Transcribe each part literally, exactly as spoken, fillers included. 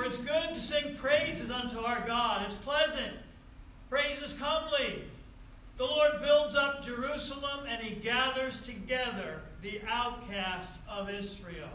it's good to sing praises unto our God. It's pleasant. Praise is comely. The Lord builds up Jerusalem, and he gathers together the outcasts of Israel.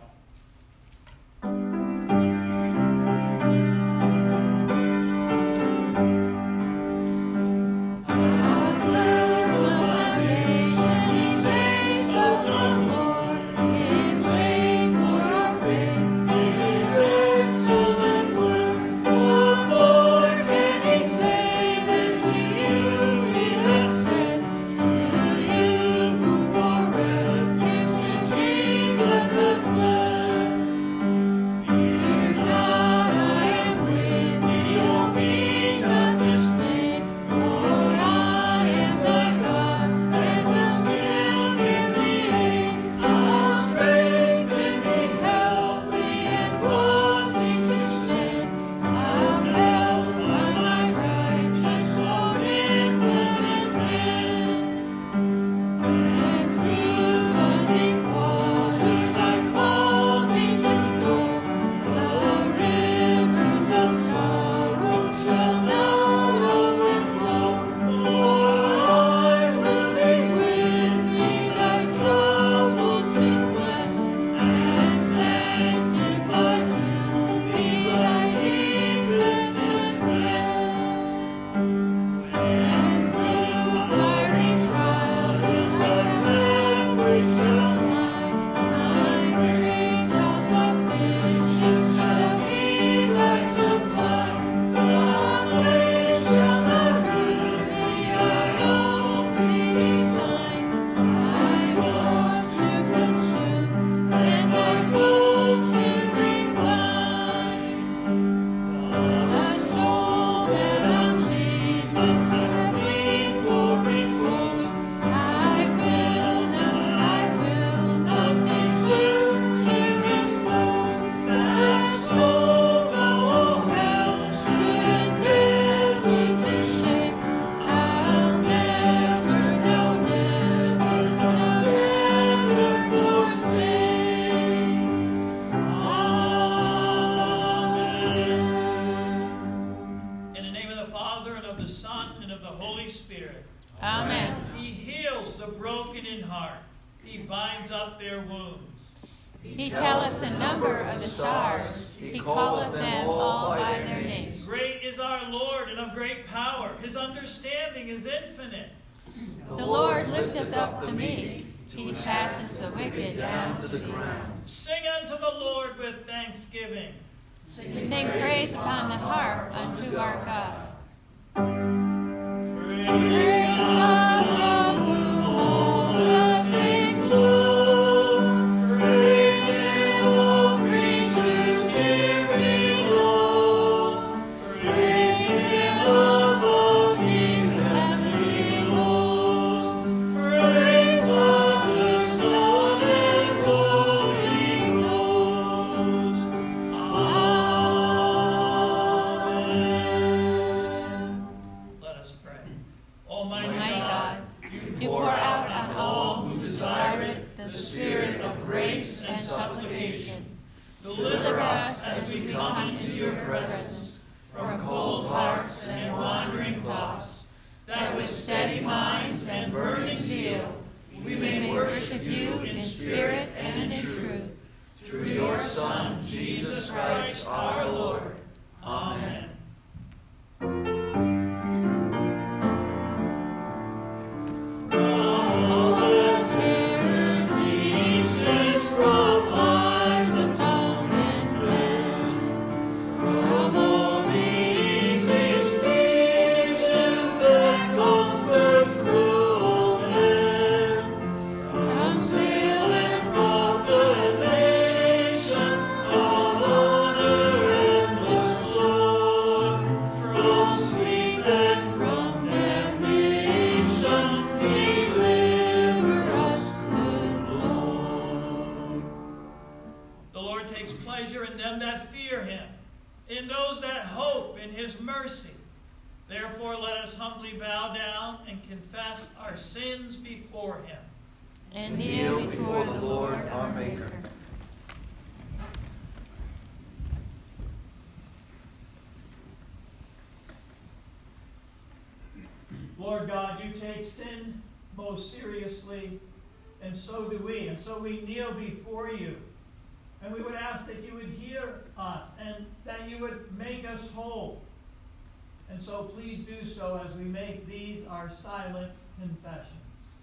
Sing unto the Lord with thanksgiving. Sing, Sing praise upon the harp unto our God. Praise, praise God from whom all blessings flow. Praise Him, all creatures here below. Praise Him above in heavenly hosts. Praise Father, Son, and Holy Ghost. Amen. Let us pray. Almighty, Almighty God, God, you pour out on all who desire it the spirit of grace and supplication. deliver us as we come into your presence from cold hearts and wandering thoughts, that with steady minds and burning zeal we may worship you in spirit and in truth. Through your Son, Jesus Christ our Lord. Amen. Therefore, let us humbly bow down and confess our sins before him. And kneel before the Lord our Maker. take sin most seriously, and so do we. And so we kneel before you. And we would ask that you would hear us and that you would make us whole. And so please do so as we make these our silent confessions.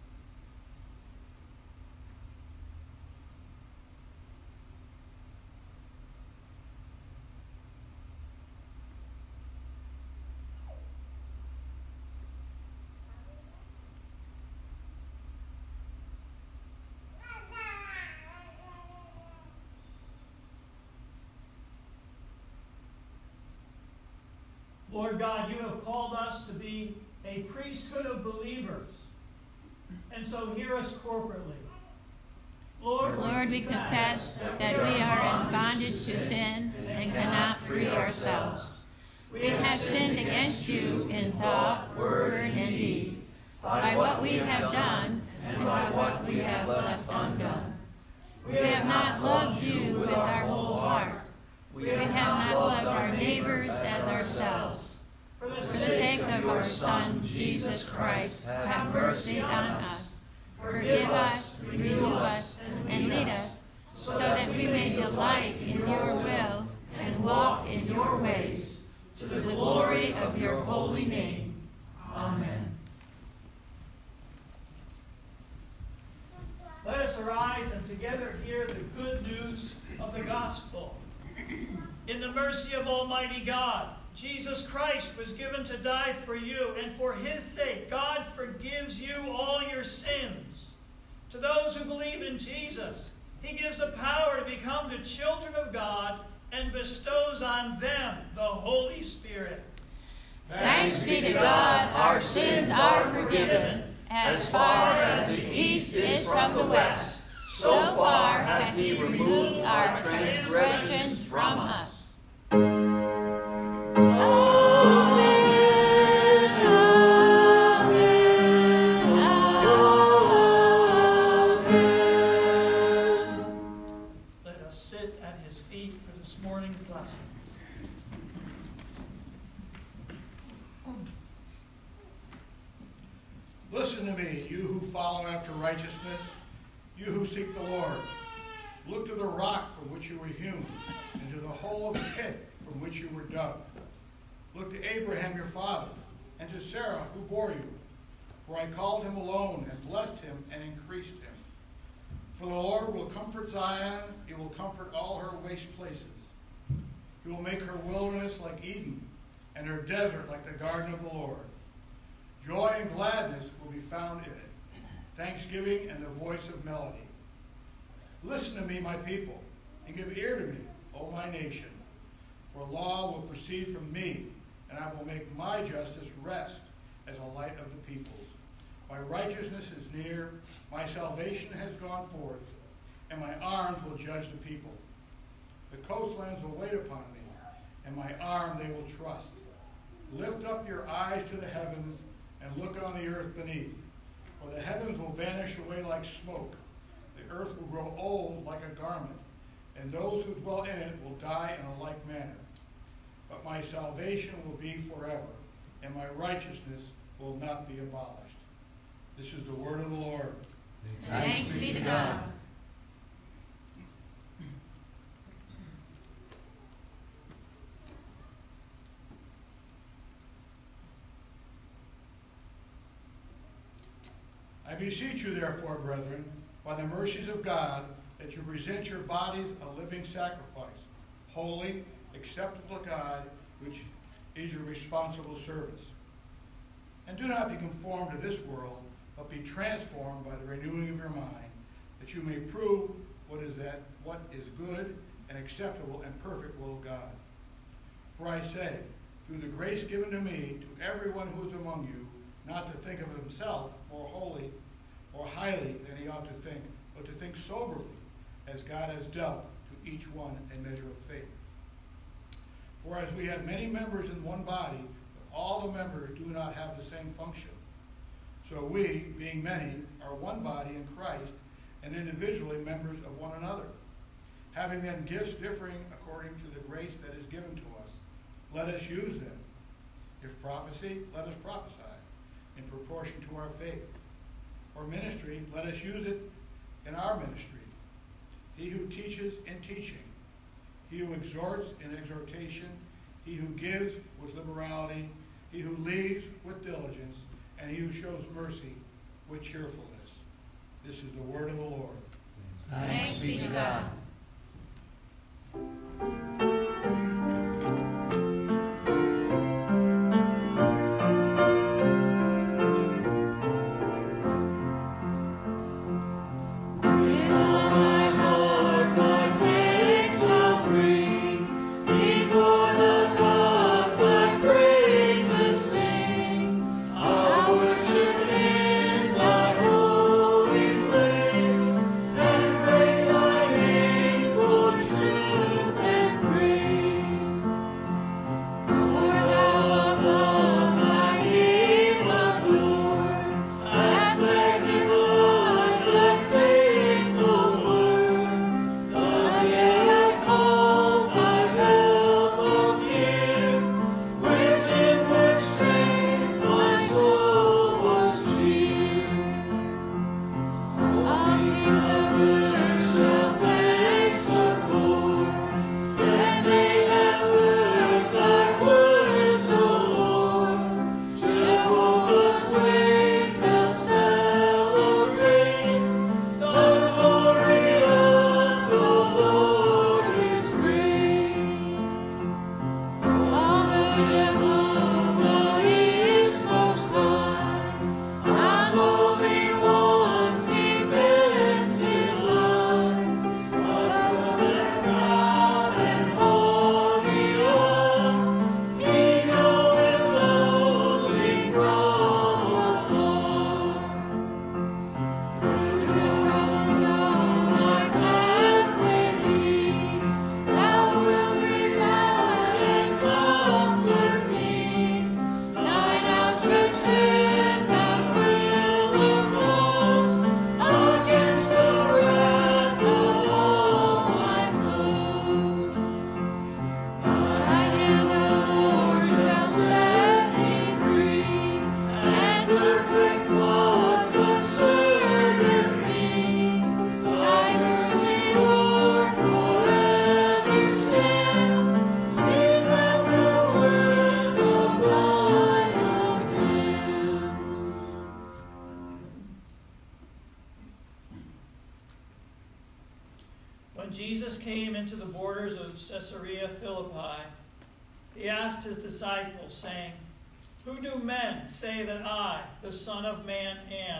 Lord God, you have called us to be a priesthood of believers. And so hear us corporately. Lord, Lord, we confess that we are in bondage to sin and cannot free ourselves. We have sinned against you in thought, word, and deed, by what we have done and by what we have left undone. We have not loved you with our whole heart. We have not loved our neighbors as ourselves. For the sake of our Son, Jesus Christ, have mercy on us. Forgive us, renew us, and lead us, so that we may delight in your will and walk in your ways, to the glory of your holy name. Amen. Let us arise and together hear the good news of the gospel. In the mercy of Almighty God, Jesus Christ was given to die for you, and for his sake, God forgives you all your sins. To those who believe in Jesus, he gives the power to become the children of God and bestows on them the Holy Spirit. Thanks be to God, our sins are forgiven. As far as the east is from the west, so far has he removed our transgressions from us. Listen to me, you who follow after righteousness, you who seek the Lord. Look to the rock from which you were hewn, and to the hole of the pit from which you were dug. Look to Abraham your father, and to Sarah who bore you. For I called him alone, and blessed him, and increased him. For the Lord will comfort Zion, he will comfort all her waste places. He will make her wilderness like Eden, and her desert like the garden of the Lord. Joy and gladness will be found in it, thanksgiving and the voice of melody. Listen to me, my people, and give ear to me, O my nation. For law will proceed from me, and I will make my justice rest as a light of the peoples. My righteousness is near, my salvation has gone forth, and my arms will judge the people. The coastlands will wait upon me, and my arm they will trust. Lift up your eyes to the heavens, and look on the earth beneath. For the heavens will vanish away like smoke. The earth will grow old like a garment, and those who dwell in it will die in a like manner. But my salvation will be forever, and my righteousness will not be abolished. This is the word of the Lord. Thanks be to God. I beseech you, therefore, brethren, by the mercies of God, that you present your bodies a living sacrifice, holy, acceptable to God, which is your responsible service. And do not be conformed to this world, but be transformed by the renewing of your mind, that you may prove what is that what is good and acceptable and perfect will of God. For I say, through the grace given to me, to everyone who is among you, not to think of himself more holy or highly than he ought to think, but to think soberly, as God has dealt to each one a measure of faith. For as we have many members in one body, but all the members do not have the same function. So we, being many, are one body in Christ, and individually members of one another. Having then gifts differing according to the grace that is given to us, let us use them. If prophecy, let us prophesy. in proportion to our faith. For ministry, let us use it in our ministry. He who teaches in teaching, he who exhorts in exhortation, he who gives with liberality, he who leads with diligence, and he who shows mercy with cheerfulness. This is the word of the Lord. Thanks be to God. When Jesus came into the borders of Caesarea Philippi, he asked his disciples, saying, "Who do men say that I, the Son of Man, am?"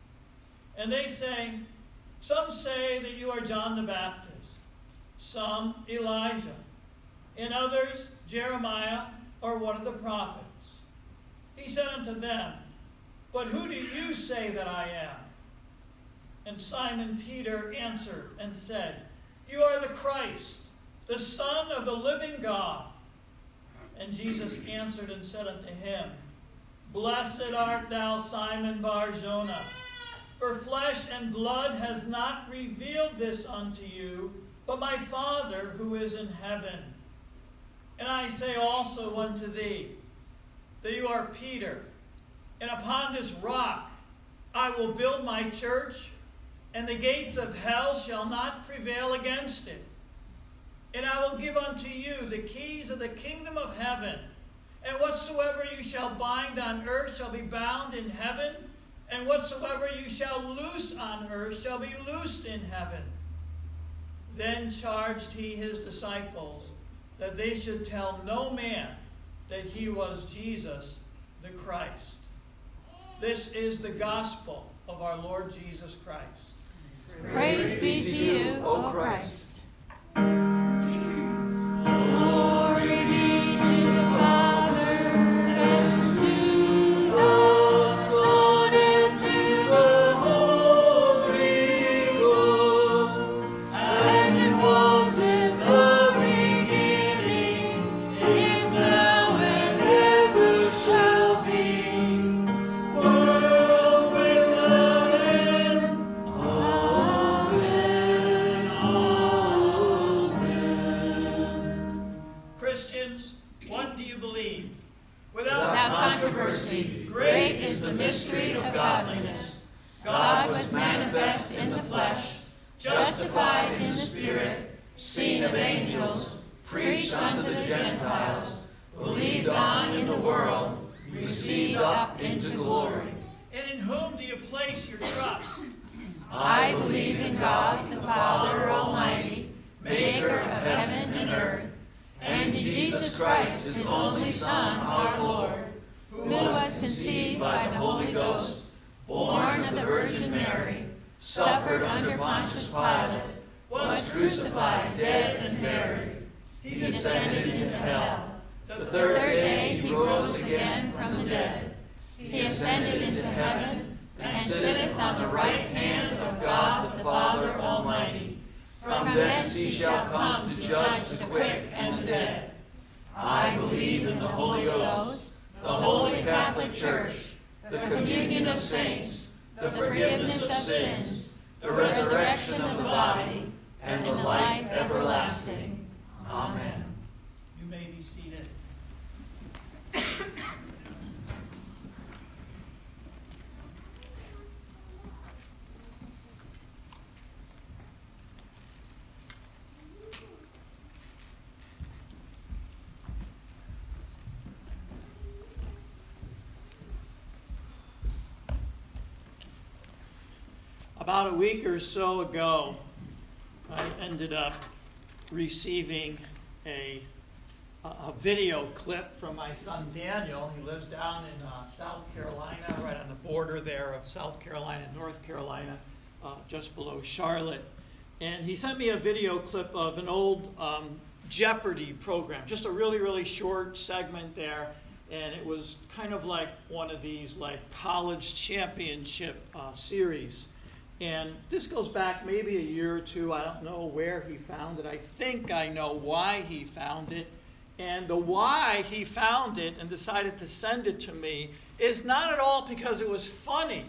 And they say, "Some say that you are John the Baptist, some Elijah, and others Jeremiah or one of the prophets." He said unto them, "But who do you say that I am?" And Simon Peter answered and said, "You are the Christ, the Son of the living God." And Jesus answered and said unto him, "Blessed art thou, Simon Bar-Jonah, for flesh and blood has not revealed this unto you, but my Father who is in heaven. And I say also unto thee, that you are Peter, and upon this rock I will build my church, and the gates of hell shall not prevail against it. And I will give unto you the keys of the kingdom of heaven, and whatsoever you shall bind on earth shall be bound in heaven, and whatsoever you shall loose on earth shall be loosed in heaven." Then charged he his disciples that they should tell no man that he was Jesus the Christ. This is the gospel of our Lord Jesus Christ. Praise be to you, O Christ. without without controversy. Great is the mystery of godliness. God was manifest in the flesh, justified in the Spirit, seen of angels, preached unto the Gentiles, believed on in the world, received up into glory. And in whom do you place your trust? I believe in God, the Father Almighty, maker of heaven and earth, and in Jesus Christ, his only Son, our Lord, who was conceived by the Holy Ghost, born of the Virgin Mary, suffered under Pontius Pilate, was crucified, dead, and buried. He descended into hell. The third day he rose again from the dead. He ascended into heaven, and sitteth on the right hand of God the Father Almighty. From thence he shall come to judge the quick and the dead. I believe in the Holy Ghost, the Holy Catholic Church, the communion of saints, the forgiveness of sins, the resurrection of the body, and the life everlasting. Amen. You may be seated. About a week or so ago, I ended up receiving a, a video clip from my son Daniel. He lives down in uh, South Carolina, right on the border there of South Carolina and North Carolina, uh, just below Charlotte. And he sent me a video clip of an old um, Jeopardy program, just a really, really short segment there. And it was kind of like one of these like college championship uh, series. And this goes back maybe a year or two. I don't know where he found it. I think I know why he found it. And the why he found it and decided to send it to me is not at all because it was funny.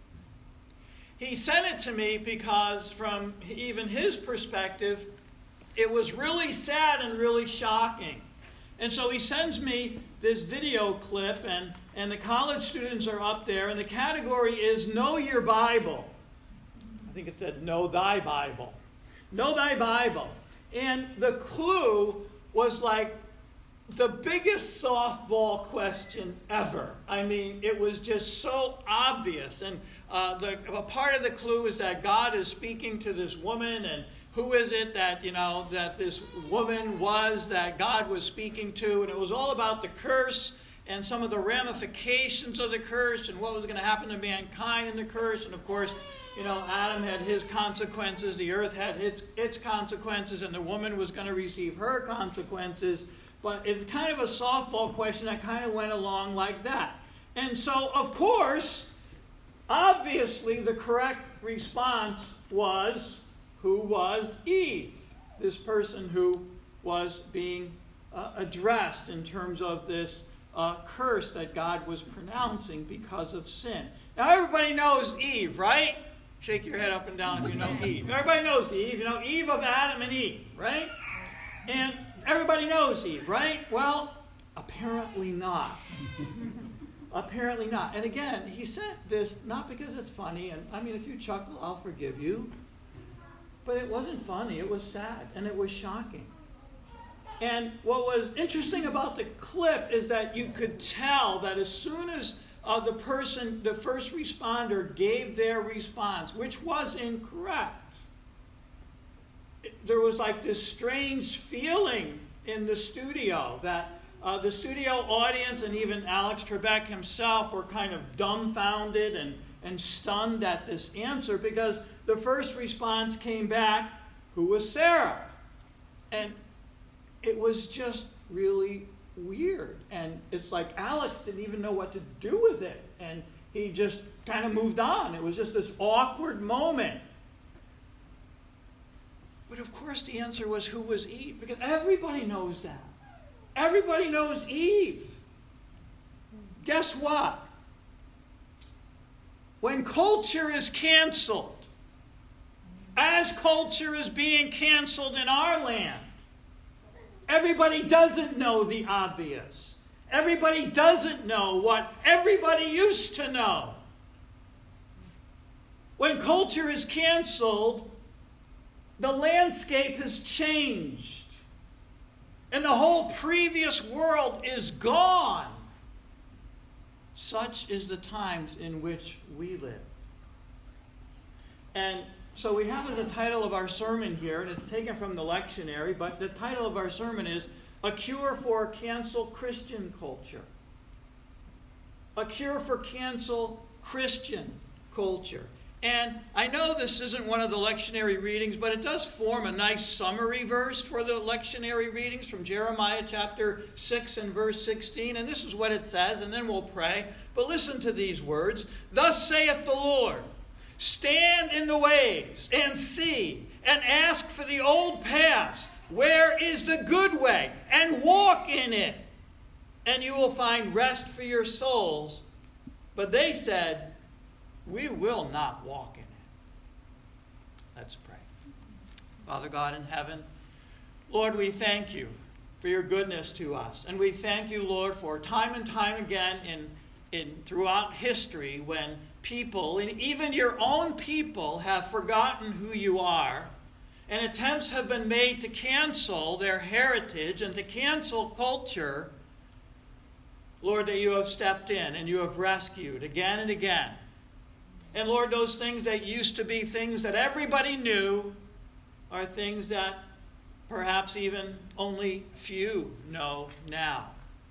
He sent it to me because from even his perspective, it was really sad and really shocking. And so he sends me this video clip, and, and the college students are up there, and the category is Know Your Bible. I think it said, Know Thy Bible. Know Thy Bible. And the clue was like the biggest softball question ever. I mean, it was just so obvious. And uh, the, a part of the clue is that God is speaking to this woman, and who is it that, you know, that this woman was that God was speaking to? And it was all about the curse and some of the ramifications of the curse and what was going to happen to mankind in the curse. And of course, you know, Adam had his consequences, the earth had its, its consequences, and the woman was going to receive her consequences. But it's kind of a softball question that kind of went along like that. And so, of course, obviously the correct response was, who was Eve? This person who was being uh, addressed in terms of this uh, curse that God was pronouncing because of sin. Now, everybody knows Eve, right? Shake your head up and down if you know Eve. Everybody knows Eve. You know, Eve of Adam and Eve, right? And everybody knows Eve, right? Well, apparently not. Apparently not. And again, he sent this not because it's funny, and I mean, if you chuckle, I'll forgive you. But it wasn't funny. It was sad, and it was shocking. And what was interesting about the clip is that you could tell that as soon as Uh, the person, the first responder, gave their response, which was incorrect, it, there was like this strange feeling in the studio that uh, the studio audience and even Alex Trebek himself were kind of dumbfounded and, and stunned at this answer, because the first response came back, who was Sarah? And it was just really weird. And it's like Alex didn't even know what to do with it. And he just kind of moved on. It was just this awkward moment. But of course the answer was, who was Eve? Because everybody knows that. Everybody knows Eve. Guess what? When culture is canceled, as culture is being canceled in our land, everybody doesn't know the obvious. everybody doesn't know what everybody used to know. When culture is canceled, the landscape has changed. And the whole previous world is gone. Such is the times in which we live. And so we have as a title of our sermon here, and it's taken from the lectionary, but the title of our sermon is A Cure for Cancel Christian Culture. A Cure for Cancel Christian Culture. And I know this isn't one of the lectionary readings, but it does form a nice summary verse for the lectionary readings from Jeremiah chapter six and verse sixteen. And this is what it says, and then we'll pray. But listen to these words. Thus saith the Lord, stand in the ways and see, and ask for the old paths. Where is the good way? And walk in it, and you will find rest for your souls. But they said, we will not walk in it. Let's pray. Father God in heaven, Lord, we thank you for your goodness to us. And we thank you, Lord, for time and time again in, in throughout history when people, and even your own people, have forgotten who you are, and attempts have been made to cancel their heritage and to cancel culture. Lord, that you have stepped in and you have rescued again and again. And Lord, those things that used to be things that everybody knew are things that perhaps even only few know now.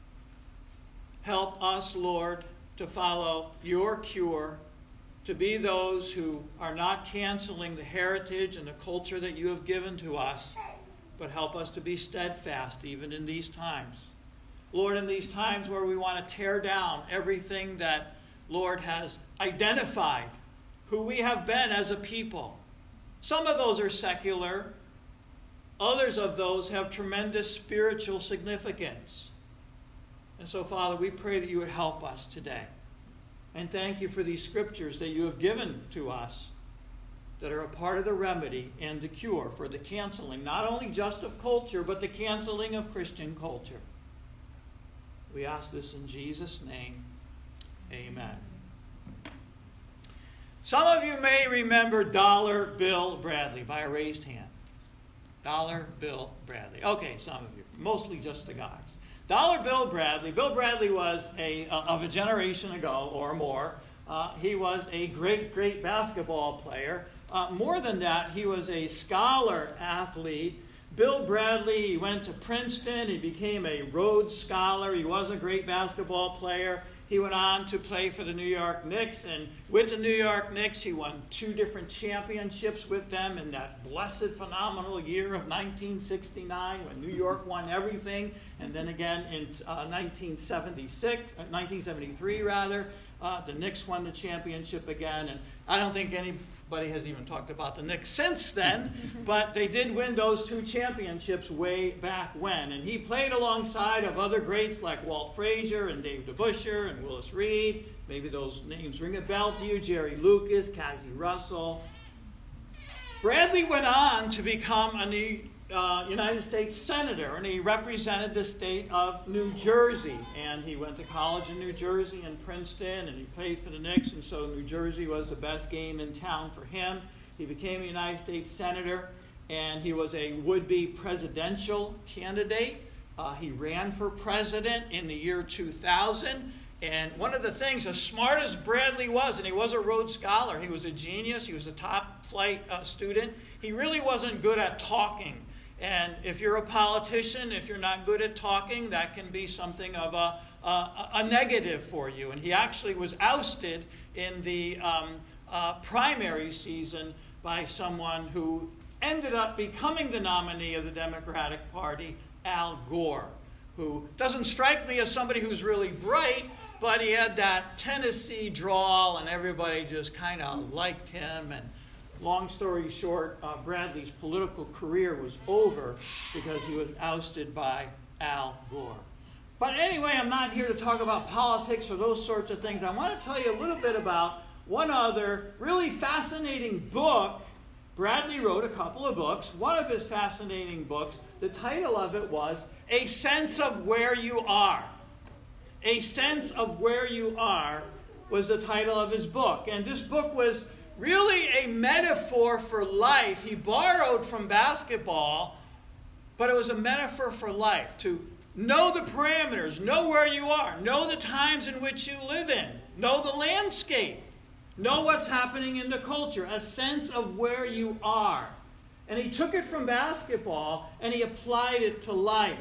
Help us, Lord, to follow your cure, to be those who are not canceling the heritage and the culture that you have given to us, but help us to be steadfast even in these times. Lord, in these times where we want to tear down everything that, Lord, has identified who we have been as a people. Some of those are secular. Others of those have tremendous spiritual significance. And so, Father, we pray that you would help us today. And thank you for these scriptures that you have given to us that are a part of the remedy and the cure for the canceling, not only just of culture, but the canceling of Christian culture. We ask this in Jesus' name. Amen. Some of you may remember Dollar Bill Bradley by a raised hand. Dollar Bill Bradley. Okay, some of you. Mostly just the guys. Dollar Bill Bradley. Bill Bradley was a uh, of a generation ago or more. Uh, he was a great, great basketball player. Uh, more than that, he was a scholar athlete. Bill Bradley, he went to Princeton. He became a Rhodes Scholar. He was a great basketball player. He went on to play for the New York Knicks, and with the New York Knicks, he won two different championships with them in that blessed, phenomenal year of nineteen sixty-nine when New York won everything, and then again in uh, nineteen seventy-six, uh, nineteen seventy-three rather, uh, the Knicks won the championship again, and I don't think anybody has even talked about the Knicks since then, but they did win those two championships way back when. And he played alongside of other greats like Walt Frazier and Dave DeBusschere and Willis Reed. Maybe those names ring a bell to you. Jerry Lucas, Cassie Russell. Bradley went on to become a New, uh, United States Senator, and he represented the state of New Jersey. And he went to college in New Jersey and Princeton, and he played for the Knicks, and so New Jersey was the best game in town for him. He became a United States Senator, and he was a would-be presidential candidate. Uh, he ran for president in the year two thousand. And one of the things, as smart as Bradley was, and he was a Rhodes Scholar, he was a genius, he was a top-flight uh, student, he really wasn't good at talking. And if you're a politician, if you're not good at talking, that can be something of a, a, a negative for you. And he actually was ousted in the um, uh, primary season by someone who ended up becoming the nominee of the Democratic Party, Al Gore, who doesn't strike me as somebody who's really bright, but he had that Tennessee drawl, and everybody just kind of liked him. And long story short, uh, Bradley's political career was over because he was ousted by Al Gore. But anyway, I'm not here to talk about politics or those sorts of things. I want to tell you a little bit about one other really fascinating book. Bradley wrote a couple of books. One of his fascinating books, the title of it was A Sense of Where You Are. A Sense of Where You Are was the title of his book. And this book was really a metaphor for life. He borrowed from basketball, but it was a metaphor for life. To know the parameters, know where you are, know the times in which you live in, know the landscape, know what's happening in the culture, a sense of where you are. And he took it from basketball and he applied it to life.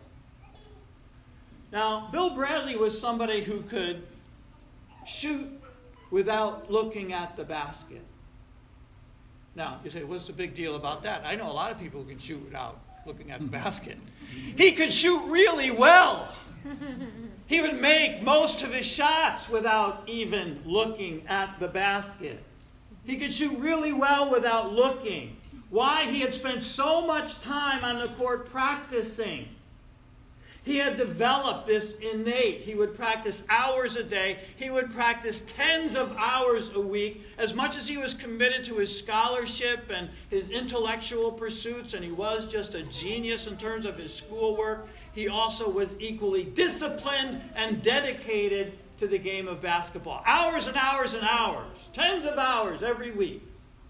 Now, Bill Bradley was somebody who could shoot without looking at the basket. Now, you say, what's the big deal about that? I know a lot of people who can shoot without looking at the basket. He could shoot really well. He would make most of his shots without even looking at the basket. He could shoot really well without looking. Why? He had spent so much time on the court practicing. He had developed this innate. He would practice hours a day. He would practice tens of hours a week. As much as he was committed to his scholarship and his intellectual pursuits, and he was just a genius in terms of his schoolwork, he also was equally disciplined and dedicated to the game of basketball. Hours and hours and hours. Tens of hours every week.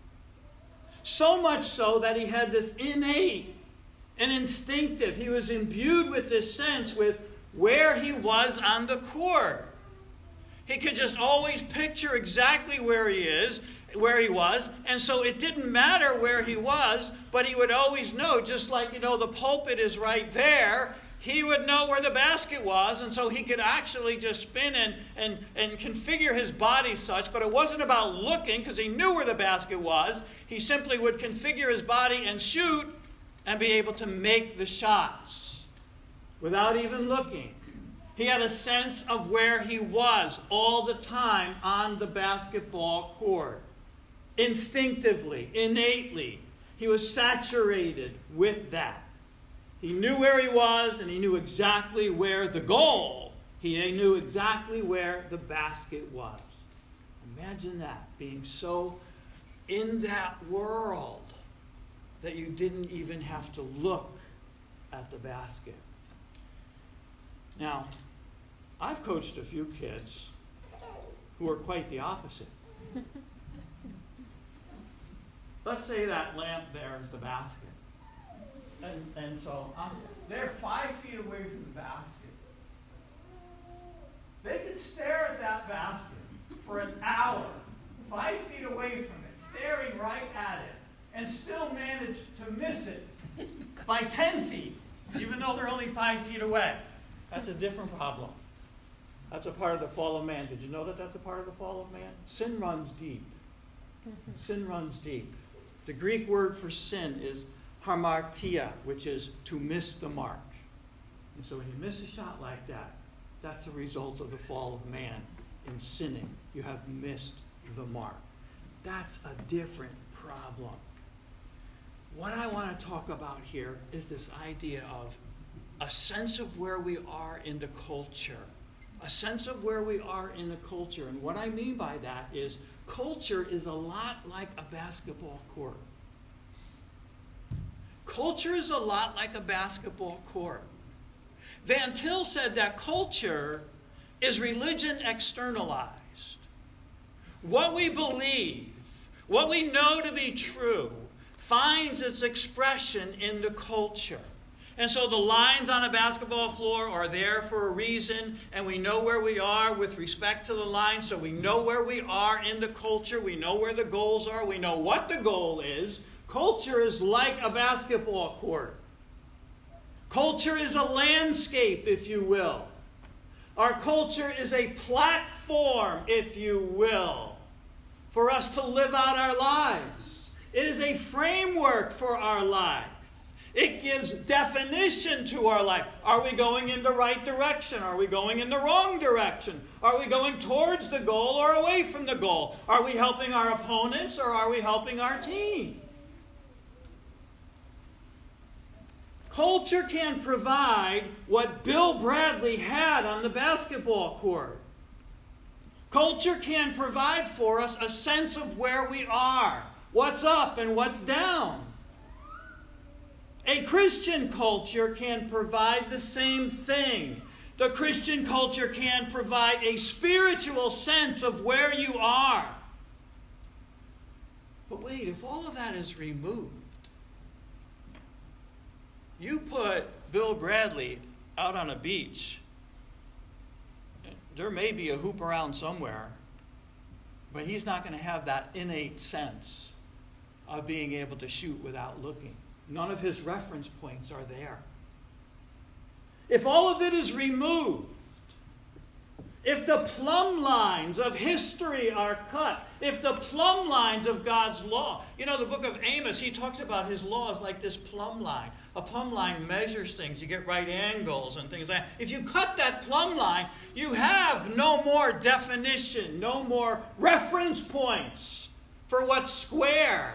So much so that he had this innate and instinctive. He was imbued with this sense with where he was on the court. He could just always picture exactly where he is, where he was, and so it didn't matter where he was, but he would always know, just like, you know, the pulpit is right there, he would know where the basket was, and so he could actually just spin and, and, and configure his body such, but it wasn't about looking, because he knew where the basket was. He simply would configure his body and shoot, and be able to make the shots without even looking. He had a sense of where he was all the time on the basketball court. Instinctively, innately, he was saturated with that. He knew where he was, and he knew exactly where the goal, he knew exactly where the basket was. Imagine that, being so in that world that you didn't even have to look at the basket. Now, I've coached a few kids who are quite the opposite. Let's say that lamp there is the basket. And, and so um, they're five feet away from the basket. They could stare at that basket for an hour, five feet away from it, staring right at it, and still manage to miss it by ten feet, even though they're only five feet away. That's a different problem. That's a part of the fall of man. Did you know that that's a part of the fall of man? Sin runs deep. Sin runs deep. The Greek word for sin is hamartia, which is to miss the mark. And so when you miss a shot like that, that's a result of the fall of man in sinning. You have missed the mark. That's a different problem. What I want to talk about here is this idea of a sense of where we are in the culture. A sense of where we are in the culture. And what I mean by that is culture is a lot like a basketball court. Culture is a lot like a basketball court. Van Til said that culture is religion externalized. What we believe, what we know to be true, finds its expression in the culture. And so the lines on a basketball floor are there for a reason, and we know where we are with respect to the lines, so we know where we are in the culture, we know where the goals are, we know what the goal is. Culture is like a basketball court. Culture is a landscape, if you will. Our culture is a platform, if you will, for us to live out our lives. It is a framework for our life. It gives definition to our life. Are we going in the right direction? Are we going in the wrong direction? Are we going towards the goal or away from the goal? Are we helping our opponents or are we helping our team? Culture can provide what Bill Bradley had on the basketball court. Culture can provide for us a sense of where we are, what's up and what's down. A Christian culture can provide the same thing. The Christian culture can provide a spiritual sense of where you are. But wait, if all of that is removed, you put Bill Bradley out on a beach, there may be a hoop around somewhere, but he's not going to have that innate sense of being able to shoot without looking. None of his reference points are there. If all of it is removed, if the plumb lines of history are cut, if the plumb lines of God's law, you know, the book of Amos, he talks about his laws like this plumb line. A plumb line measures things. You get right angles and things like that. If you cut that plumb line, you have no more definition, no more reference points for what's square,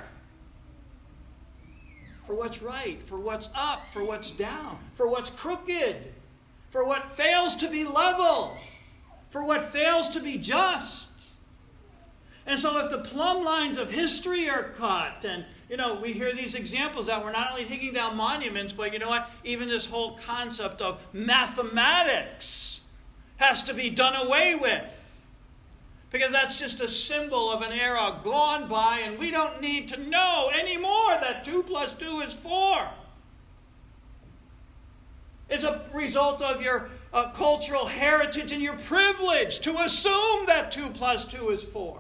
for what's right, for what's up, for what's down, for what's crooked, for what fails to be level, for what fails to be just. And so if the plumb lines of history are cut, and, you know, we hear these examples that we're not only taking down monuments, but you know what? Even this whole concept of mathematics has to be done away with. Because that's just a symbol of an era gone by, and we don't need to know anymore that two plus two is four. It's a result of your uh, cultural heritage and your privilege to assume that two plus two is four.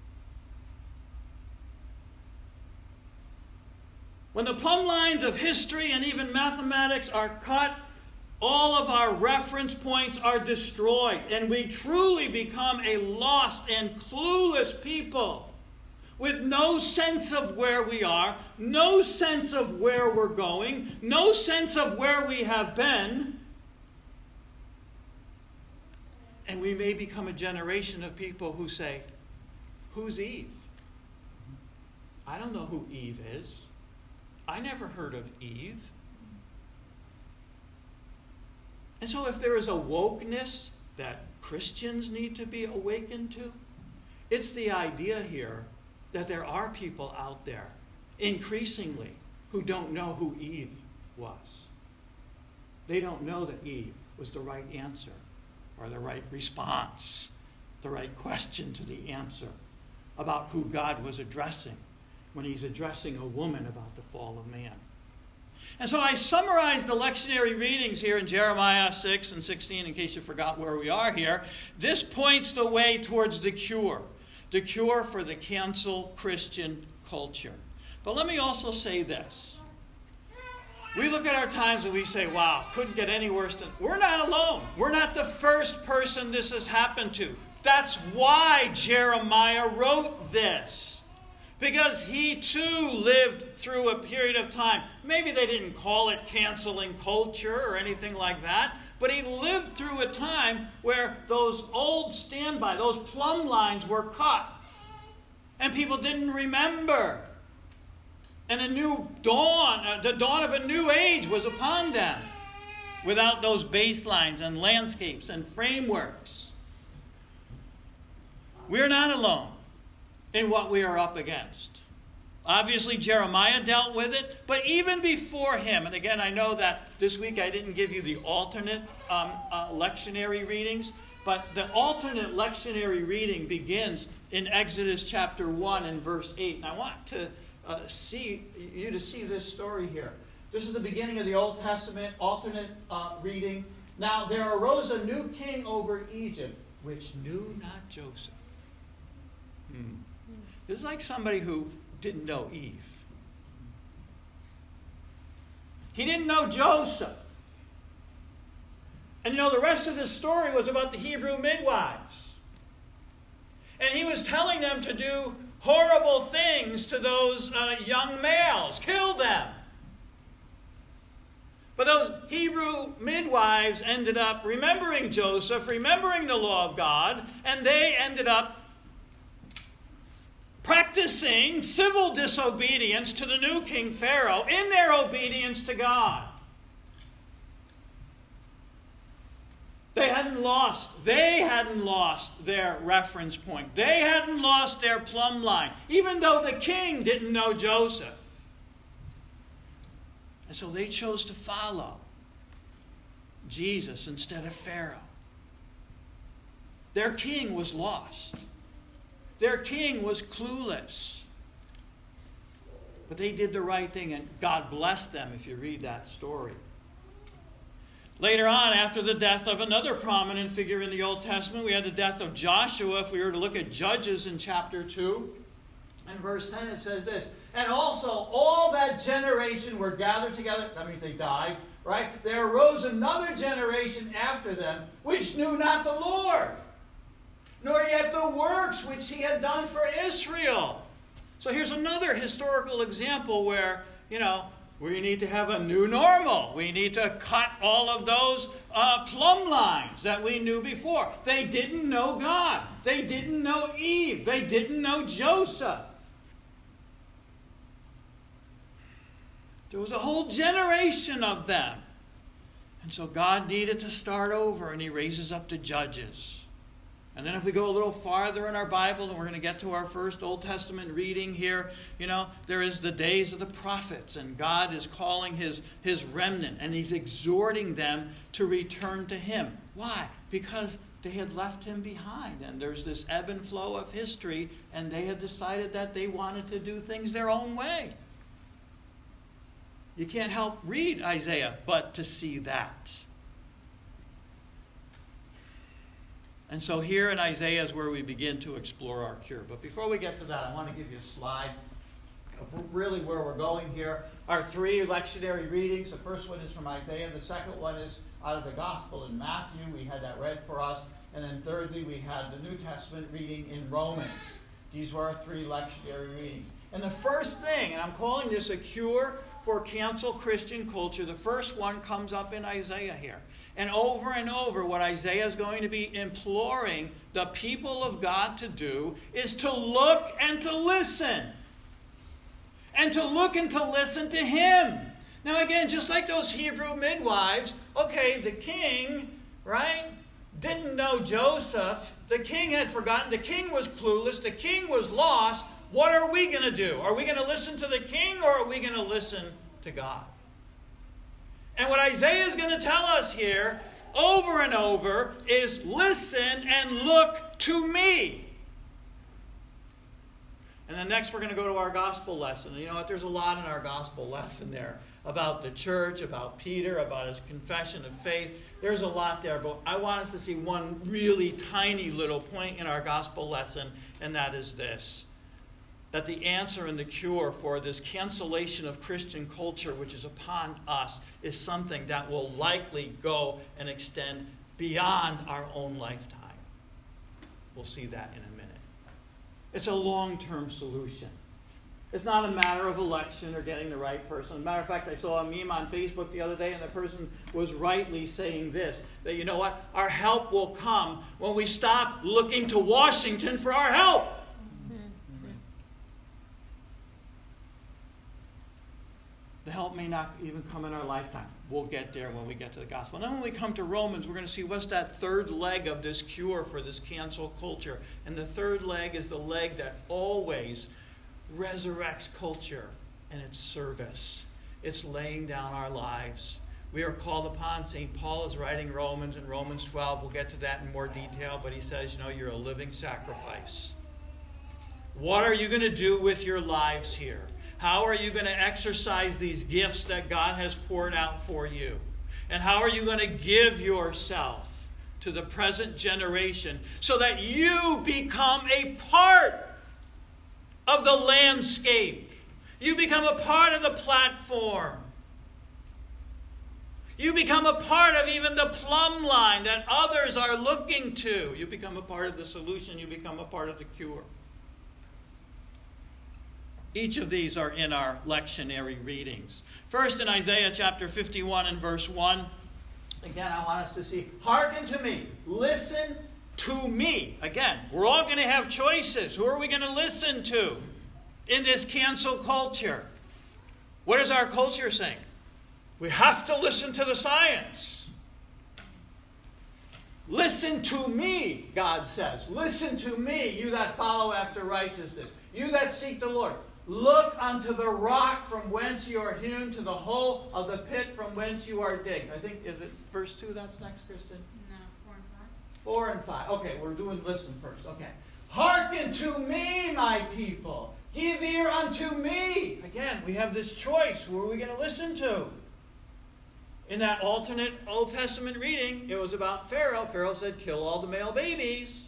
When the plumb lines of history and even mathematics are cut, all of our reference points are destroyed, and we truly become a lost and clueless people with no sense of where we are, no sense of where we're going, no sense of where we have been. And we may become a generation of people who say, "Who's Eve? I don't know who Eve is. I never heard of Eve." And so if there is a wokeness that Christians need to be awakened to, it's the idea here that there are people out there, increasingly, who don't know who Eve was. They don't know that Eve was the right answer, or the right response, the right question to the answer about who God was addressing when he's addressing a woman about the fall of man. And so I summarized the lectionary readings here in Jeremiah six and sixteen, in case you forgot where we are here. This points the way towards the cure, the cure for the cancel Christian culture. But let me also say this. We look at our times and we say, wow, couldn't get any worse than... We're not alone. We're not the first person this has happened to. That's why Jeremiah wrote this. Because he too lived through a period of time. Maybe they didn't call it canceling culture or anything like that, but he lived through a time where those old standby, those plumb lines were cut, and people didn't remember. And a new dawn, uh, the dawn of a new age was upon them, without those baselines and landscapes and frameworks. We're not alone in what we are up against. Obviously, Jeremiah dealt with it, but even before him, and again, I know that this week I didn't give you the alternate um, uh, lectionary readings, but the alternate lectionary reading begins in Exodus chapter one and verse eight. And I want to uh, see you to see this story here. This is the beginning of the Old Testament, alternate uh, reading. Now, there arose a new king over Egypt, which knew not Joseph. Hmm. It's like somebody who didn't know Eve. He didn't know Joseph. And you know, the rest of this story was about the Hebrew midwives. And he was telling them to do horrible things to those uh, young males. Kill them. But those Hebrew midwives ended up remembering Joseph, remembering the law of God, and they ended up practicing civil disobedience to the new king Pharaoh in their obedience to God. They hadn't lost, they hadn't lost their reference point. They hadn't lost their plumb line, even though the king didn't know Joseph. And so they chose to follow Jesus instead of Pharaoh. Their king was lost. Their king was clueless. But they did the right thing, and God blessed them if you read that story. Later on, after the death of another prominent figure in the Old Testament, we had the death of Joshua. If we were to look at Judges in chapter two, and verse ten, it says this, and also all that generation were gathered together. That means they died, right? There arose another generation after them, which knew not the Lord, nor yet the works which he had done for Israel. So here's another historical example where, you know, we need to have a new normal. We need to cut all of those uh, plumb lines that we knew before. They didn't know God. They didn't know Eve. They didn't know Joseph. There was a whole generation of them. And so God needed to start over, and he raises up the judges. And then if we go a little farther in our Bible, and we're going to get to our first Old Testament reading here, you know, there is the days of the prophets, and God is calling his, his remnant, and he's exhorting them to return to him. Why? Because they had left him behind, and there's this ebb and flow of history, and they had decided that they wanted to do things their own way. You can't help read Isaiah but to see that. And so here in Isaiah is where we begin to explore our cure. But before we get to that, I want to give you a slide of really where we're going here. Our three lectionary readings. The first one is from Isaiah. The second one is out of the Gospel in Matthew. We had that read for us. And then thirdly, we had the New Testament reading in Romans. These were our three lectionary readings. And the first thing, and I'm calling this a cure for cancel Christian culture, the first one comes up in Isaiah here. And over and over, what Isaiah is going to be imploring the people of God to do is to look and to listen. And to look and to listen to him. Now again, just like those Hebrew midwives, okay, the king, right, didn't know Joseph. The king had forgotten. The king was clueless. The king was lost. What are we going to do? Are we going to listen to the king, or are we going to listen to God? And what Isaiah is going to tell us here over and over is listen and look to me. And then next we're going to go to our gospel lesson. And you know what? There's a lot in our gospel lesson there about the church, about Peter, about his confession of faith. There's a lot there, but I want us to see one really tiny little point in our gospel lesson, and that is this. That the answer and the cure for this cancellation of Christian culture which is upon us is something that will likely go and extend beyond our own lifetime. We'll see that in a minute. It's a long-term solution. It's not a matter of election or getting the right person. As a matter of fact, I saw a meme on Facebook the other day, and the person was rightly saying this, that you know what? Our help will come when we stop looking to Washington for our help. The help may not even come in our lifetime. We'll get there when we get to the gospel. And then when we come to Romans, we're going to see what's that third leg of this cure for this cancel culture. And the third leg is the leg that always resurrects culture and its service. It's laying down our lives. We are called upon. Saint Paul is writing Romans in Romans twelve. We'll get to that in more detail. But he says, you know, you're a living sacrifice. What are you going to do with your lives here? How are you going to exercise these gifts that God has poured out for you? And how are you going to give yourself to the present generation so that you become a part of the landscape? You become a part of the platform. You become a part of even the plumb line that others are looking to. You become a part of the solution. You become a part of the cure. Each of these are in our lectionary readings. First in Isaiah chapter fifty-one and verse one. Again, I want us to see, hearken to me, listen to me. Again, we're all going to have choices. Who are we going to listen to in this cancel culture? What is our culture saying? We have to listen to the science. Listen to me, God says. Listen to me, you that follow after righteousness. You that seek the Lord. Look unto the rock from whence you are hewn, to the hole of the pit from whence you are digged. I think, is it verse two that's next, Kristen? No, four and five. Four and five. Okay, we're doing listen first. Okay. Hearken to me, my people. Give ear unto me. Again, we have this choice. Who are we going to listen to? In that alternate Old Testament reading, it was about Pharaoh. Pharaoh said, kill all the male babies.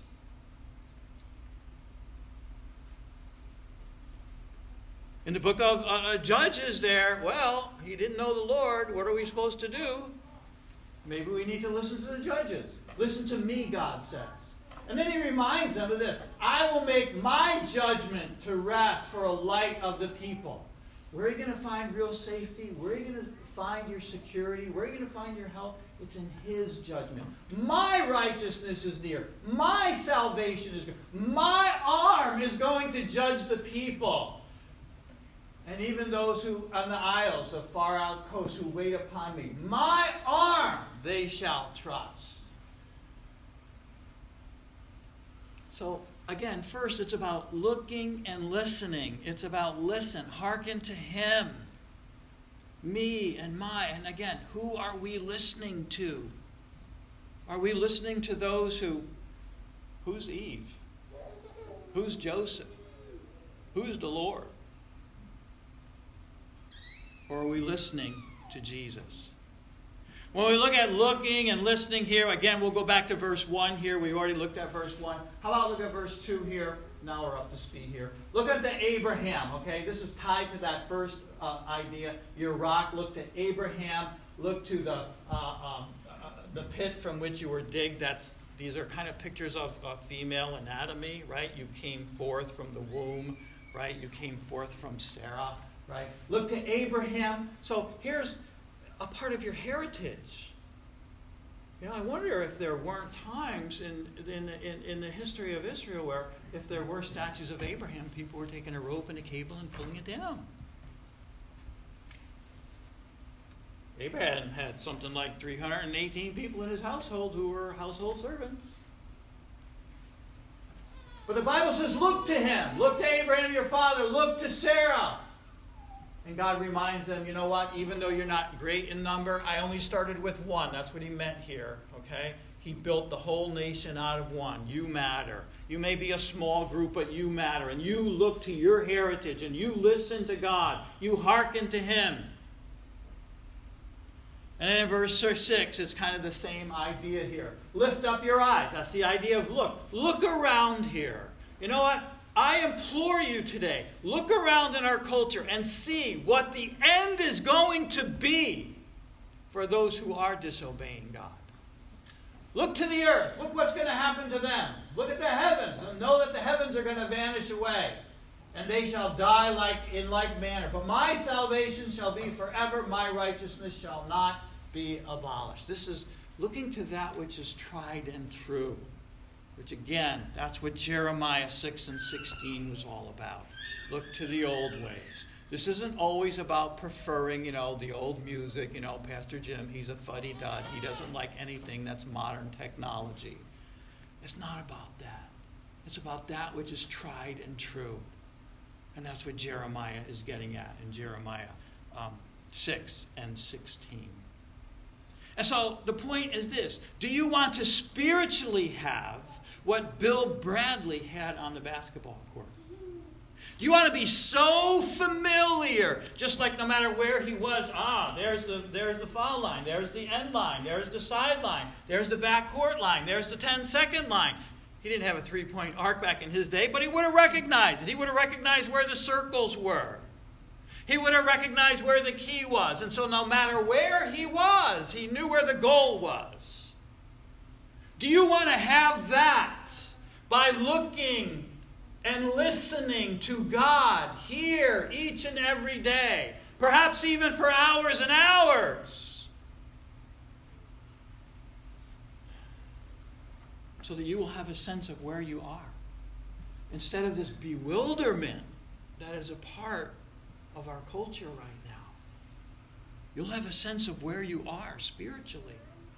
In the book of uh, Judges there, well, he didn't know the Lord. What are we supposed to do? Maybe we need to listen to the judges. Listen to me, God says. And then he reminds them of this. I will make my judgment to rest for a light of the people. Where are you going to find real safety? Where are you going to find your security? Where are you going to find your help? It's in his judgment. My righteousness is near. My salvation is near. My arm is going to judge the people. And even those who on the isles, the far out coast, who wait upon me. My arm they shall trust. So, again, first it's about looking and listening. It's about listen. Hearken to him. Me and my. And again, who are we listening to? Are we listening to those who, who's Eve? Who's Joseph? Who's the Lord? Or are we listening to Jesus? When we look at looking and listening here, again, we'll go back to verse one here. We already looked at verse one. How about look at verse two here? Now we're up to speed here. Look at the Abraham, okay? This is tied to that first uh, idea. Your rock. Look to Abraham. Look to the uh, um, uh, the pit from which you were digged. That's These are kind of pictures of uh, female anatomy, right? You came forth from the womb, right? You came forth from Sarah. Right? Look to Abraham. So here's a part of your heritage. You know, I wonder if there weren't times in, in, in, in the history of Israel where if there were statues of Abraham, people were taking a rope and a cable and pulling it down. Abraham had something like three hundred eighteen people in his household who were household servants. But the Bible says, look to him. Look to Abraham, your father. Look to Sarah. And God reminds them, you know what? Even though you're not great in number, I only started with one. That's what he meant here, okay? He built the whole nation out of one. You matter. You may be a small group, but you matter. And you look to your heritage, and you listen to God. You hearken to him. And then in verse six, it's kind of the same idea here. Lift up your eyes. That's the idea of look. Look around here. You know what? I implore you today, look around in our culture and see what the end is going to be for those who are disobeying God. Look to the earth. Look what's going to happen to them. Look at the heavens and know that the heavens are going to vanish away. And they shall die like in like manner. But my salvation shall be forever. My righteousness shall not be abolished. This is looking to that which is tried and true. Which again, that's what Jeremiah six and sixteen was all about. Look to the old ways. This isn't always about preferring, you know, the old music. You know, Pastor Jim, he's a fuddy-dud. He doesn't like anything that's modern technology. It's not about that. It's about that which is tried and true. And that's what Jeremiah is getting at in Jeremiah um, six and sixteen. And so the point is this. Do you want to spiritually have what Bill Bradley had on the basketball court? Do you want to be so familiar, just like no matter where he was, ah, there's the, there's the foul line, there's the end line, there's the sideline, there's the backcourt line, there's the ten-second line. He didn't have a three-point arc back in his day, but he would have recognized it. He would have recognized where the circles were. He would have recognized where the key was. And so no matter where he was, he knew where the goal was. Do you want to have that by looking and listening to God here each and every day, perhaps even for hours and hours, so that you will have a sense of where you are, instead of this bewilderment that is a part of our culture right now? You'll have a sense of where you are spiritually.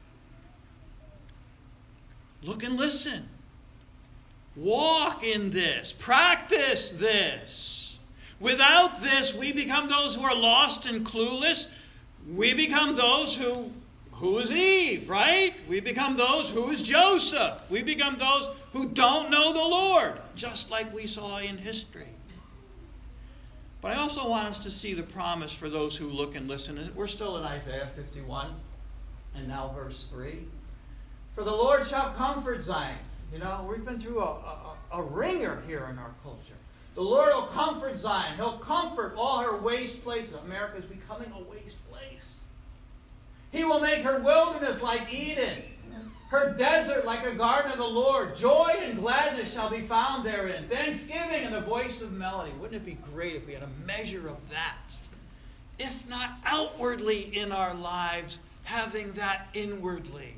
Look and listen. Walk in this. Practice this. Without this, we become those who are lost and clueless. We become those who, who is Eve, right? We become those who is Joseph. We become those who don't know the Lord, just like we saw in history. But I also want us to see the promise for those who look and listen. We're still in Isaiah fifty-one, and now verse three. For the Lord shall comfort Zion. You know, we've been through a, a, a ringer here in our culture. The Lord will comfort Zion. He'll comfort all her waste places. America is becoming a waste place. He will make her wilderness like Eden, her desert like a garden of the Lord. Joy and gladness shall be found therein. Thanksgiving and the voice of melody. Wouldn't it be great if we had a measure of that? If not outwardly in our lives, having that inwardly.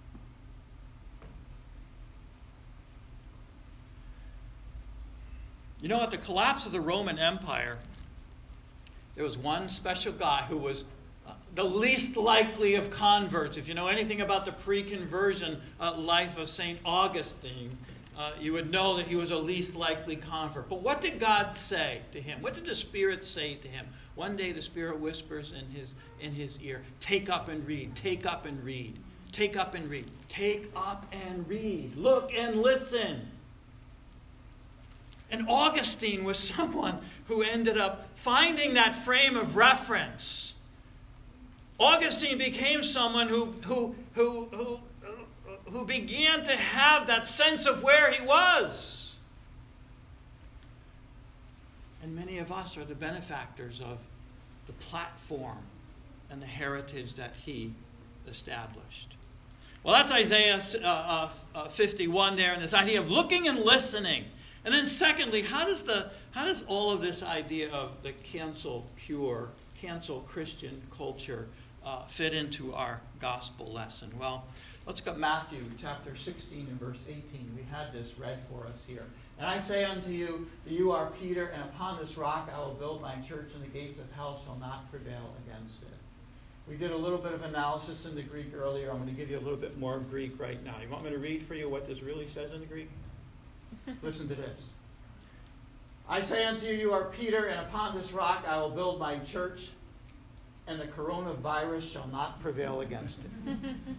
You know, at the collapse of the Roman Empire, there was one special guy who was the least likely of converts. If you know anything about the pre-conversion uh, life of Saint Augustine, uh, you would know that he was a least likely convert. But what did God say to him? What did the Spirit say to him? One day the Spirit whispers in his, in his ear, take up and read, take up and read, take up and read, take up and read, look and listen. And Augustine was someone who ended up finding that frame of reference. Augustine became someone who, who, who, who, who began to have that sense of where he was. And many of us are the benefactors of the platform and the heritage that he established. Well, that's Isaiah uh, uh, fifty-one there, and this idea of looking and listening. And then secondly, how does the how does all of this idea of the cancel cure, cancel Christian culture uh, fit into our gospel lesson? Well, let's go Matthew chapter sixteen and verse eighteen. We had this read for us here. And I say unto you, that you are Peter, and upon this rock I will build my church, and the gates of hell shall not prevail against it. We did a little bit of analysis in the Greek earlier. I'm going to give you a little bit more Greek right now. You want me to read for you what this really says in the Greek? Listen to this. I say unto you, you are Peter, and upon this rock I will build my church, and the coronavirus shall not prevail against it.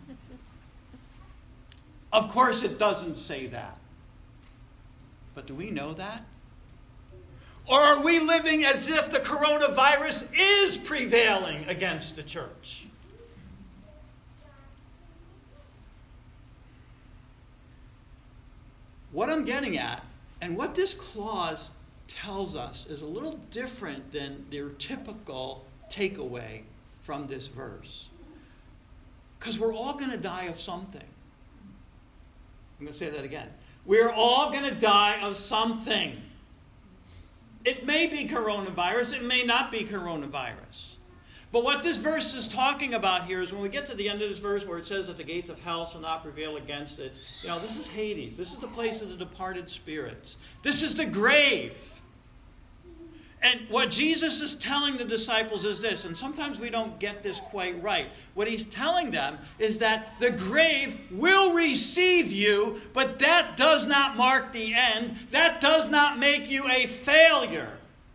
Of course it doesn't say that. But do we know that? Or are we living as if the coronavirus is prevailing against the church? What I'm getting at, and what this clause tells us, is a little different than their typical takeaway from this verse. Because we're all going to die of something. I'm going to say that again. We're all going to die of something. It may be coronavirus. It may not be coronavirus. But what this verse is talking about here is when we get to the end of this verse where it says that the gates of hell shall not prevail against it. You know, this is Hades. This is the place of the departed spirits. This is the grave. And what Jesus is telling the disciples is this, and sometimes we don't get this quite right. What he's telling them is that the grave will receive you, but that does not mark the end. That does not make you a failure.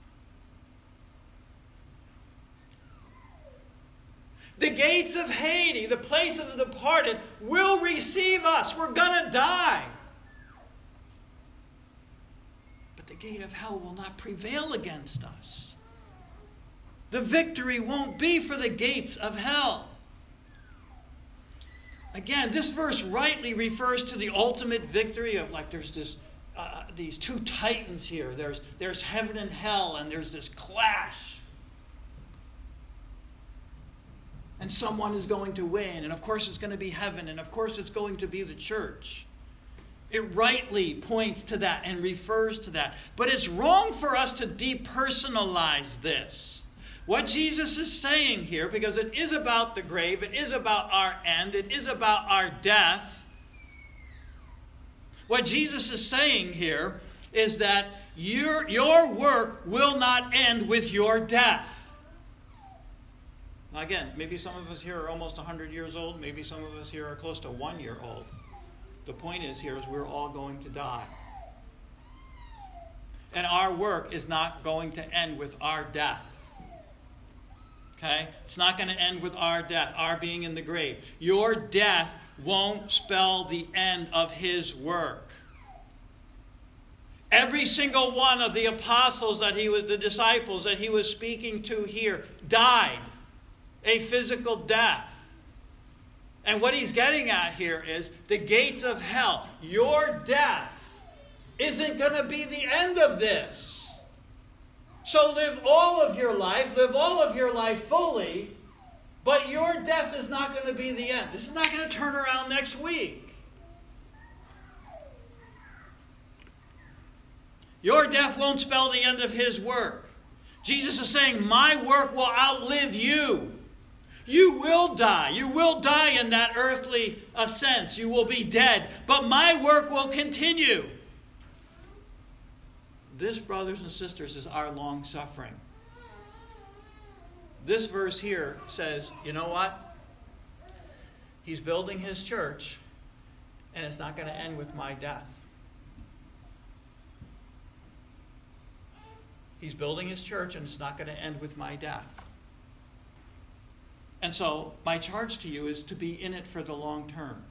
The gates of Hades, the place of the departed, will receive us. We're going to die. But the gate of hell will not prevail against us. The victory won't be for the gates of hell. Again, this verse rightly refers to the ultimate victory of, like, there's this uh, these two titans here. There's, there's heaven and hell, and there's this clash. And someone is going to win. And of course it's going to be heaven. And of course it's going to be the church. It rightly points to that and refers to that. But it's wrong for us to depersonalize this. What Jesus is saying here, because it is about the grave, it is about our end, it is about our death. What Jesus is saying here is that your, your work will not end with your death. Now again, maybe some of us here are almost one hundred years old. Maybe some of us here are close to one year old. The point is here is we're all going to die. And our work is not going to end with our death. Okay? It's not going to end with our death, our being in the grave. Your death won't spell the end of his work. Every single one of the apostles that he was, the disciples that he was speaking to here, died a physical death. And what he's getting at here is the gates of hell. Your death isn't going to be the end of this. So live all of your life, live all of your life fully, but your death is not going to be the end. This is not going to turn around next week. Your death won't spell the end of his work. Jesus is saying, my work will outlive you. You will die. You will die in that earthly uh, sense. You will be dead. But my work will continue. This, brothers and sisters, is our long suffering. This verse here says, you know what? He's building his church, and it's not going to end with my death. He's building his church, and it's not going to end with my death. And so, my charge to you is to be in it for the long term.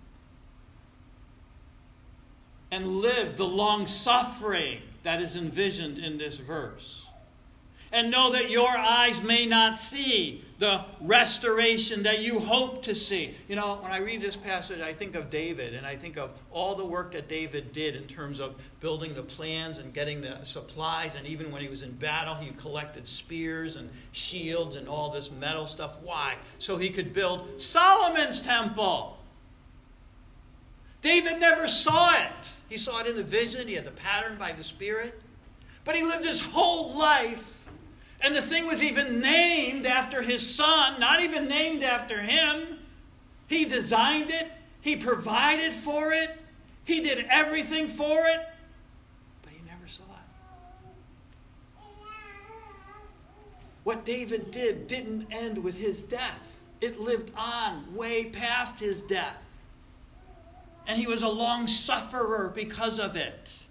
And live the long suffering that is envisioned in this verse. And know that your eyes may not see the restoration that you hope to see. You know, when I read this passage, I think of David, and I think of all the work that David did in terms of building the plans and getting the supplies. And even when he was in battle, he collected spears and shields and all this metal stuff. Why? So he could build Solomon's temple. David never saw it. He saw it in the vision. He had the pattern by the Spirit. But he lived his whole life. And the thing was even named after his son, not even named after him. He designed it. He provided for it. He did everything for it. But he never saw it. What David did didn't end with his death. It lived on way past his death. And he was a long sufferer because of it.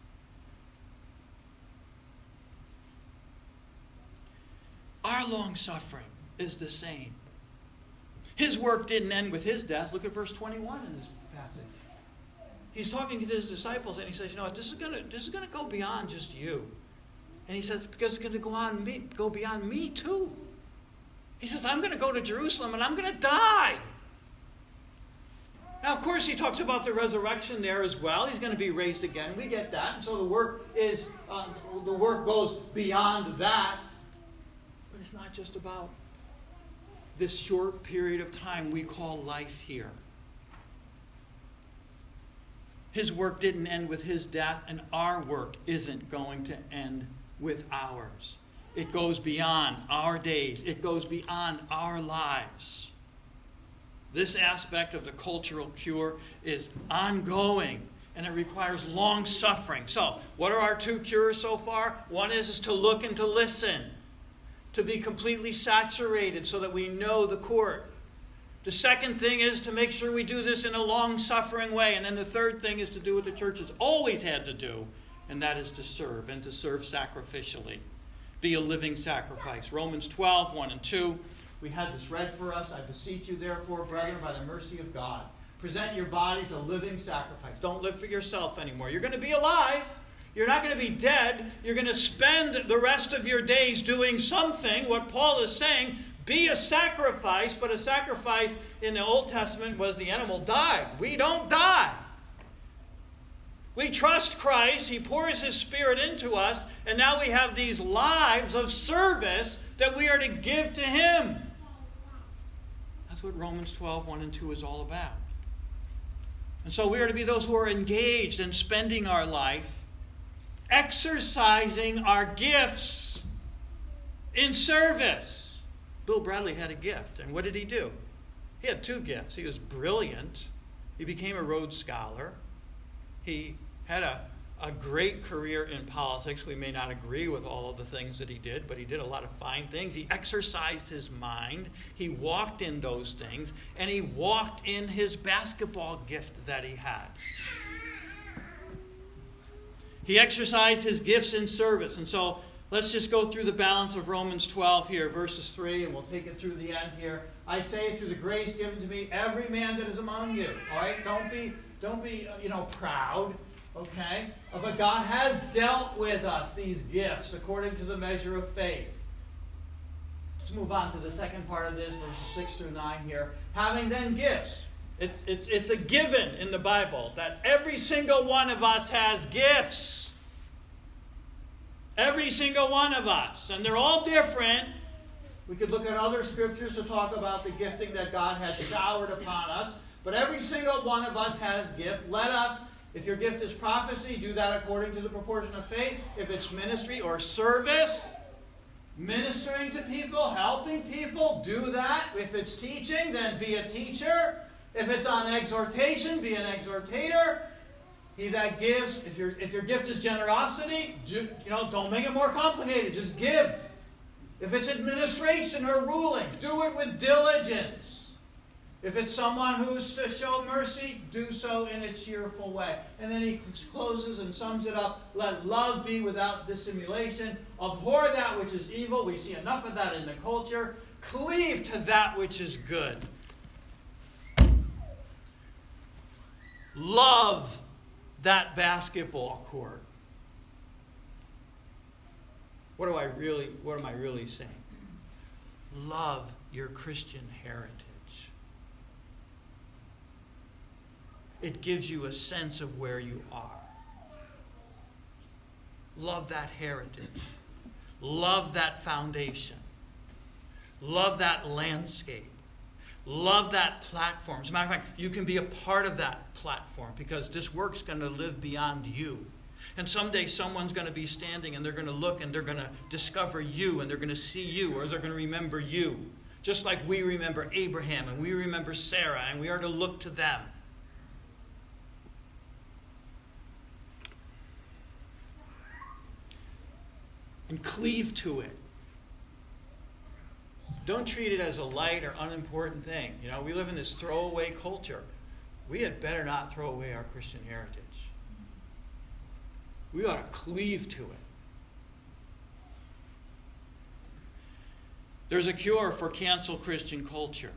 Our long suffering is the same. His work didn't end with his death. Look at verse twenty-one in this passage. He's talking to his disciples, and he says, you know what, this is going to this is going to go beyond just you. And he says, because it's going to go on me, go beyond me too. He says, I'm going to go to Jerusalem, and I'm going to die. Now, of course, he talks about the resurrection there as well. He's going to be raised again. We get that. And so the work is uh, the work goes beyond that. But it's not just about this short period of time we call life here. His work didn't end with his death, and our work isn't going to end with ours. It goes beyond our days. It goes beyond our lives. This aspect of the cultural cure is ongoing, and it requires long suffering. So, what are our two cures so far? One is, is to look and to listen, to be completely saturated so that we know the court. The second thing is to make sure we do this in a long-suffering way. And then the third thing is to do what the church has always had to do, and that is to serve, and to serve sacrificially. Be a living sacrifice. Romans twelve, one and two. We had this read for us. I beseech you, therefore, brethren, by the mercy of God, present your bodies a living sacrifice. Don't live for yourself anymore. You're going to be alive. You're not going to be dead. You're going to spend the rest of your days doing something. What Paul is saying, be a sacrifice, but a sacrifice in the Old Testament was the animal died. We don't die. We trust Christ. He pours his Spirit into us, and now we have these lives of service that we are to give to him. That's what Romans twelve, one and two is all about. And so we are to be those who are engaged in spending our life, exercising our gifts in service. Bill Bradley had a gift, and what did he do? He had two gifts. He was brilliant. He became a Rhodes Scholar. He had a, a great career in politics. We may not agree with all of the things that he did, but he did a lot of fine things. He exercised his mind. He walked in those things, and he walked in his basketball gift that he had. He exercised his gifts in service. And so let's just go through the balance of Romans twelve here, verses three, and we'll take it through the end here. I say, through the grace given to me, every man that is among you. All right? Don't be, don't be, you know, proud. Okay? But God has dealt with us these gifts according to the measure of faith. Let's move on to the second part of this, verses six through nine here. Having then gifts. It, it, it's a given in the Bible that every single one of us has gifts. Every single one of us. And they're all different. We could look at other scriptures to talk about the gifting that God has showered upon us. But every single one of us has gift. Let us, if your gift is prophecy, do that according to the proportion of faith. If it's ministry or service, ministering to people, helping people, do that. If it's teaching, then be a teacher. If it's on exhortation, be an exhortator. He that gives, if your if your gift is generosity, do, you know, don't make it more complicated. Just give. If it's administration or ruling, do it with diligence. If it's someone who's to show mercy, do so in a cheerful way. And then he closes and sums it up. Let love be without dissimulation. Abhor that which is evil. We see enough of that in the culture. Cleave to that which is good. Love that basketball court. What do I really, what am I really saying? Love your Christian heritage. It gives you a sense of where you are. Love that heritage. Love that foundation. Love that landscape. Love that platform. As a matter of fact, you can be a part of that platform because this work's going to live beyond you. And someday someone's going to be standing and they're going to look and they're going to discover you and they're going to see you or they're going to remember you. Just like we remember Abraham and we remember Sarah and we are to look to them. And cleave to it. Don't treat it as a light or unimportant thing. You know, we live in this throwaway culture. We had better not throw away our Christian heritage. We ought to cleave to it. There's a cure for cancel Christian culture.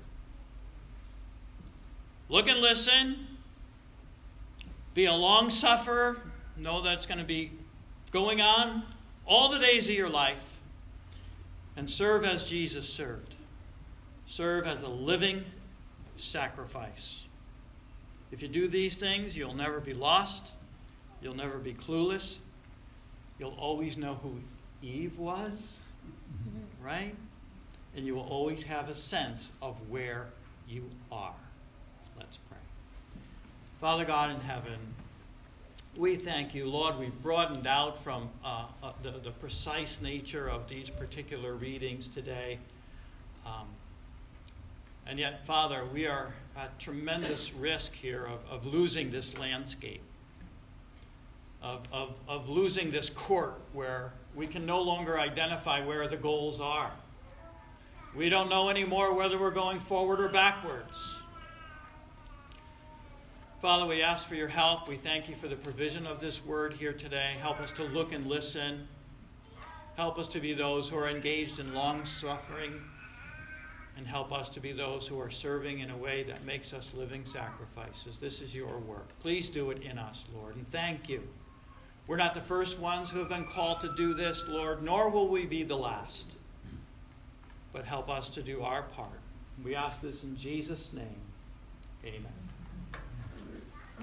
Look and listen. Be a long sufferer. Know that's going to be going on all the days of your life. And serve as Jesus served. Serve as a living sacrifice. If you do these things, you'll never be lost. You'll never be clueless. You'll always know who Eve was, right? And you will always have a sense of where you are. Let's pray. Father God in heaven, we thank you, Lord. We've broadened out from uh, uh, the, the precise nature of these particular readings today. Um, and yet, Father, we are at tremendous risk here of, of losing this landscape, of, of, of losing this court where we can no longer identify where the goals are. We don't know anymore whether we're going forward or backwards. Father, we ask for your help. We thank you for the provision of this word here today. Help us to look and listen. Help us to be those who are engaged in long suffering. And help us to be those who are serving in a way that makes us living sacrifices. This is your work. Please do it in us, Lord. And thank you. We're not the first ones who have been called to do this, Lord, nor will we be the last. But help us to do our part. We ask this in Jesus' name. Amen.